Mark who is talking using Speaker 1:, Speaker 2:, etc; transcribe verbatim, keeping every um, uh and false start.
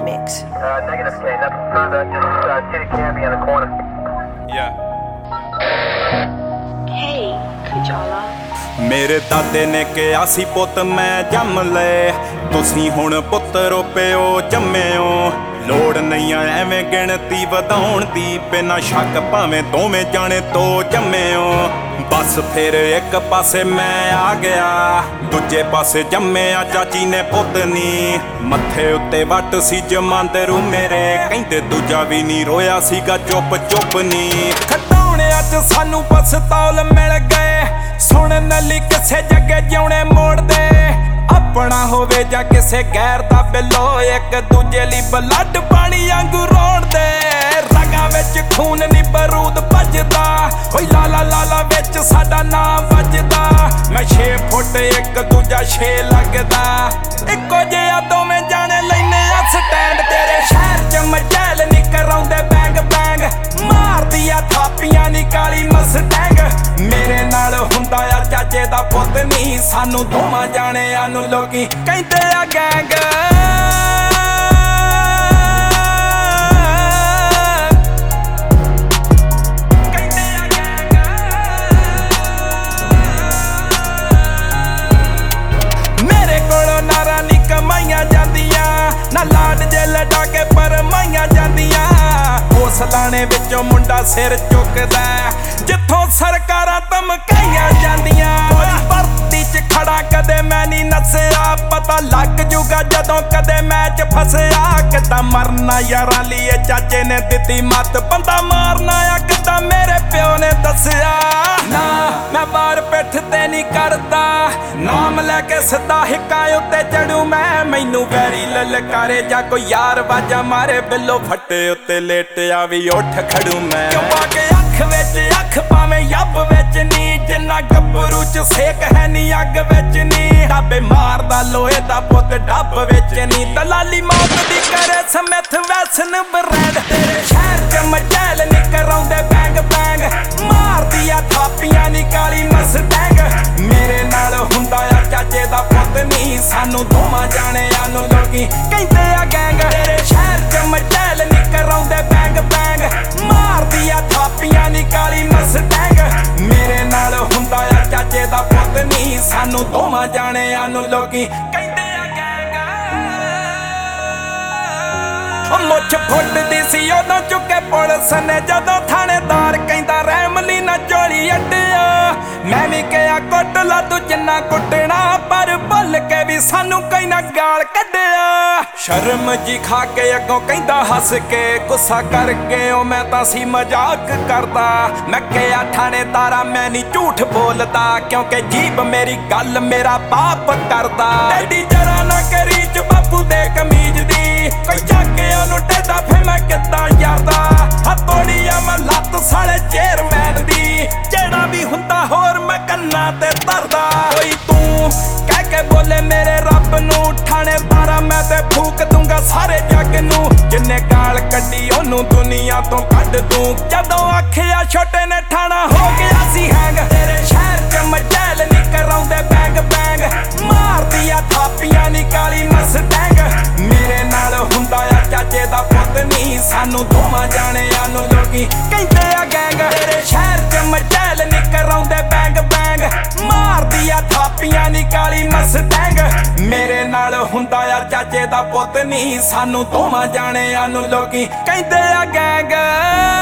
Speaker 1: mix.
Speaker 2: Uh, negative, K. Nothing further. Just uh, Kitty Cammy in the corner.
Speaker 3: Yeah.
Speaker 1: Hey, Kajala.
Speaker 3: ਮੇਰੇ ਦਾਦੇ ਨੇ ਕਿਹਾ ਸੀ ਪੁੱਤ ਮੈਂ ਜੰਮ ਲੈ, ਤੁਸੀਂ ਹੁਣ ਪੁੱਤਰੋ ਪਿਓ ਜੰਮਿਓ। ਲੋੜ ਨਹੀਂ ਆ ਐਵੇਂ ਗਿਣਤੀ ਵਧਾਉਣ ਦੀ, ਬਿਨਾਂ ਸ਼ੱਕ ਭਾਵੇਂ ਦੋਵੇਂ ਜਾਣੇ ਤੋਂ ਜੰਮਿਓ। ਬਸ ਫਿਰ ਇੱਕ ਪਾਸੇ ਮੈਂ ਆ ਗਿਆ, ਦੂਜੇ ਪਾਸੇ ਜੰਮਿਆ ਚਾਚੀ ਨੇ ਪੁੱਤ ਨੀ। ਮੱਥੇ ਉੱਤੇ ਵੱਟ ਸੀ ਜਮਾਂਦਰੂ ਮੇਰੇ, ਕਹਿੰਦੇ ਦੂਜਾ ਵੀ ਨਹੀਂ ਰੋਇਆ ਸੀਗਾ ਚੁੱਪ ਚੁੱਪ ਨੀ। ਖਟਾਉਣਿਆਂ 'ਚ ਸਾਨੂੰ ਪਸਤੌਲ ਮਿਲ ਗਏ, ਸੁਣਨ ਲਈ ਕਿਸੇ ਜੱਗੇ ਜਿਉਣੇ ਮੋੜਦੇ। ਆਪਣਾ ਹੋਵੇ ਜਾਂ ਕਿਸੇ ਗੈਰ ਦਾ ਬਿੱਲੋ, ਇੱਕ ਦੂਜੇ ਲਈ ਬਲੱਡ ਪਾਣੀ ਵਾਂਗੂ ਰੋੜਦੇ। ਰਗਾਂ ਵਿੱਚ ਖੂਨ ਨੀ ਬਰੂਦ ਭੱਜਦਾ, ਓਏ ਲਾਲਾ ਲਾਲਾ ਵਿੱਚ ਸਾਡਾ ਨਾਮ ਵੱਜਦਾ। ਮੈਂ ਛੇ ਫੁੱਟ ਇੱਕ ਦੂਜਾ ਛੇ ਲੱਗਦਾ, ਇੱਕੋ ਜਿਹਾ ਦੋਵੇਂ ਜਾਣੇ ਲੈਨੇ ਆ ਸਟੈਂਡ। ਤੇਰੇ ਸ਼ਹਿਰ 'ਚ ਮਜੈਲ ਨੀ ਕਰਾਉਂਦੇ ਬੈਂਗ ਬੈਂਗ, ਮਾਰਦੀਆਂ ਥਾਪੀਆਂ ਨੀ ਕਾਲੀ ਮਸਟੈਂਗ। ਮੇਰੇ ਨਾਲ ਹੁੰਦਾ ਆ ਚਾਚੇ ਦਾ ਪੁੱਤ ਨੀ, ਸਾਨੂੰ ਦੋਵਾਂ ਜਾਣਿਆਂ ਨੂੰ ਲੋਕੀ ਕਹਿੰਦੇ ਆ ਗੈਂਗ। ਮੇਰੇ ਕੋਲੋਂ ਨਾਰਾ ਨੀ ਕਮਾਈਆਂ ਜਾਂਦੀਆਂ, ਨਾ ਲਾਡ ਜੇ ਲਡਾ ਕੇ ਪਰਮਾਈਆਂ ਜਾਂਦੀਆਂ। ਉਸ ਲਾਣੇ ਵਿੱਚੋਂ ਮੁੰਡਾ ਸਿਰ ਚੁੱਕਦਾ, ਜਿੱਥੋਂ ਸਰਕਾਰਾਂ ਧਮਕਾਈਆਂ ਜਾਂਦੀਆਂ। ਭਰਤੀ 'ਚ ਖੜਾ ਕਦੇ ਮੈਂ ਨੀ ਨੱਸਿਆ, ਪਤਾ ਲੱਗ ਜੂਗਾ ਜਦੋਂ ਕਦੇ ਮੈਚ ਫਸਿਆ। ਕਿੱਦਾਂ ਮਰਨਾ ਯਾਰਾਂ ਲਈ ਚਾਚੇ ਨੇ ਦਿੱਤੀ ਮੱਤ, ਬੰਦਾ ਮਾਰਨਾ ਆ ਕਿੱਦਾਂ ਮੇਰੇ ਪਿਓ ਨੇ ਦੱਸਿਆ। ਨਾ ਮੈਂ ਬਾਰ ਪਿੱਠ ਤੇ ਨੀ ਕਰਦਾ, ਨਾਮ ਲੈ ਕੇ ਸਿੱਧਾ ਹਿੱਕਾਂ ਉੱਤੇ ਚੜੂ ਮੈਂ। ਮੈਨੂੰ ਵੈਰੀ ਲਲਕਾਰੇ ਜਾਂ ਕੋਈ ਯਾਰ ਵਾਜਾ ਮਾਰੇ, ਬਿੱਲੋ ਫੱਟੇ ਉੱਤੇ ਲੇਟਿਆ ਵੀ ਉੱਠ ਖੜੂ ਮੈਂ। ਕਿਉਂ ਪਾ ਕੇ ਅੱਖ ਵਿੱਚ ਅੱਖ ਭਾਵੇਂ ਯੱਬ ਵਿੱਚ ਨੀ, ਜਿੰਨਾ ਗੱਭਰੂ 'ਚ ਸੇਕ ਹੈ ਨੀ ਅੱਗ ਵਿੱਚ ਨੀ। ਡਾਬੇ ਮਾਰਦਾ ਲੋਹੇ ਦਾ ਪੁੱਤ ਡੱਬ ਵਿੱਚ ਨੀ, ਦਲਾਲੀ ਮੌਤ ਦੀ ਕਰੇ ਸਮਿਥ ਵੈਸਨ ਬਰੈਂਡ। ਤੇਰੇ ਸ਼ਹਿਰ 'ਚ ਮਜੈਲ ਨੀ ਕਰਾਉਂਦੇ ਬੈਂਗ ਬੈਂਗ, ਮਾਰਦੀਆਂ ਥਾਪੀਆਂ ਨੀ ਕਾਲੀ ਮਸਟੈਂਗ। ਮੇਰੇ ਨਾਲ ਹੁੰਦਾ ਆ ਚਾਚੇ ਦਾ ਪੁੱਤ ਨੀ, ਸਾਨੂੰ ਦੋਵਾਂ ਜਾਣਿਆਂ ਨੂੰ ਲੋਕੀ ਕਹਿੰਦੇ ਆ ਗੈਂਗ। ਤੇਰੇ ਸ਼ਹਿਰ 'ਚ ਮਜੈਲ ਨੀ ਕਰਾਉਂਦੇ ਬੈਂਗ ਬੈਂਗ, ਮਾਰਦੀਆਂ ਥਾਪੀਆਂ ਨੀ ਕਾਲੀ ਮਸਟੈਂਗ। ਮੇਰੇ ਨਾਲ ਹੁੰਦਾ ਆ ਚਾਚੇ ਦਾ ਪੁੱਤ ਨੀ, ਸਾਨੂੰ ਦੋਵਾਂ ਜਾਣਿਆਂ ਨੂੰ ਲੋਕੀ ਕਹਿੰਦੇ ਆ ਗੈਂਗ। ਉਹ ਮੁੱਛ ਫੁੱਟਦੀ ਸੀ ਉਦੋਂ ਚੁੱਕੇ ਪੁਲਿਸ ਨੇ, ਜਦੋਂ ਥਾਣੇਦਾਰ ਕਹਿੰਦਾ ਰਹਿਮਲੀ ਨਾ ਝੋਲੀ ਅੱਡਿਆ। ਮੈਂ ਵੀ ਕਿਹਾ ਕੁੱਟ ਲਾ ਤੂੰ ਜਿੰਨਾ ਕੁੱਟਣਾ, ਪਰ ਭੁੱਲ ਕੇ ਵੀ ਸਾਨੂੰ ਕਈ ਨਾ ਗਾਲ ਕੱਢਿਆ। ਸ਼ਰਮ ਜੀ ਖਾ ਕੇ ਅੱਗੋਂ ਕਹਿੰਦਾ ਹੱਸ ਕੇ, ਗੁੱਸਾ ਕਰਕੇ ਉਹ ਮੈਂ ਤਾਂ ਸੀ ਮਜ਼ਾਕ ਕਰਦਾ। ਮੈਂ ਕਿਹਾ ਥਾਣੇਦਾਰਾ ਮੈਂ ਨੀ ਝੂਠ ਬੋਲਦਾ, ਕਿਉਂਕਿ ਜੀਬ ਮੇਰੀ ਗੱਲ ਮੇਰਾ ਬਾਪ ਕਰਦਾ। ਐਡੀ ਜਰਾ ਨਾ ਕਰੀ ਚ ਬਾਪੂ ਦੇ ਕਮੀਜ਼ ਦੀ, ਕੋਈ ਚੱਕ ਕੇ ਉਹਨੂੰ ਟੇਡਾ ਫੇ ਮੈਂ ਕਿੱਦਾਂ ਯਾਰਦਾ। ਹੱਥੋੜੀ ਆ ਮੈਂ ਲੱਤ ਸਾਲੇ ਚੇਅਰਮੈਨ ਦੀ, ਜਿਹੜਾ ਵੀ ਹੁੰਦਾ ਹੋਰ ਮੈਂ ਕੰਨਾਂ ਤੇ ਧਰਦਾ। ਕੋਈ ਤੂੰ ਕਹਿ ਕੇ ਬੋਲੇ ਮੇਰੇ ਰੱਬ ਨੂੰ, ਥਾਣੇਦਾਰਾ ਮੈਂ ਤੇ ਫੂਕ ਦੂੰਗਾ ਸਾਰੇ ਜੱਗ ਨੂੰ। ਜਿੰਨੇ ਗਾਲ ਕੱਢੀ ਉਹਨੂੰ ਦੁਨੀਆ ਤੋਂ ਕੱਢ ਦੂੰ, ਜਦੋਂ ਆਖਿਆ ਛੋਟੇ ਨੇ ਠਾਣਾ ਹੋ ਗਿਆ ਸੀ ਹੈਂਗ। ਤੇਰੇ ਸ਼ਹਿਰ 'ਚ ਮਜੈਲ ਨੀ ਕਰਾਉਂਦੇ ਬੈਂਗ ਬੈਂਗ, ਮਾਰਦੀਆਂ ਥਾਪੀਆਂ ਨੀ ਕਾਲੀ ਮਸਟੈਂਗ। ਮੇਰੇ ਨਾਲ ਹੁੰਦਾ ਆ ਚਾਚੇ ਦਾ ਪੁੱਤ ਨੀ, ਸਾਨੂੰ ਦੋਵਾਂ ਜਾਣਿਆਂ ਨੂੰ ਲੋਕੀ ਕਹਿੰਦੇ ਆ ਗੈਂਗ। ਤੇਰੇ ਸ਼ਹਿਰ 'ਚ ਮਜੈਲ ਨੀ ਕਰਾਉਂਦੇ ਬੈਂਗ ਬੈਂਗ, ਮਾਰਦੀਆਂ ਥਾਪੀਆਂ ਨੀ ਕਾਲੀ ਮਸਟੈਂਗ। ਮੇਰੇ ਨਾਲ ਹੁੰਦਾ ਆ ਚਾਚੇ ਦਾ ਪੁੱਤ ਨੀ, ਸਾਨੂੰ ਦੋਵਾਂ ਜਾਣਿਆਂ ਨੂੰ ਲੋਕੀ ਕਹਿੰਦੇ ਆ ਗੈਂਗ।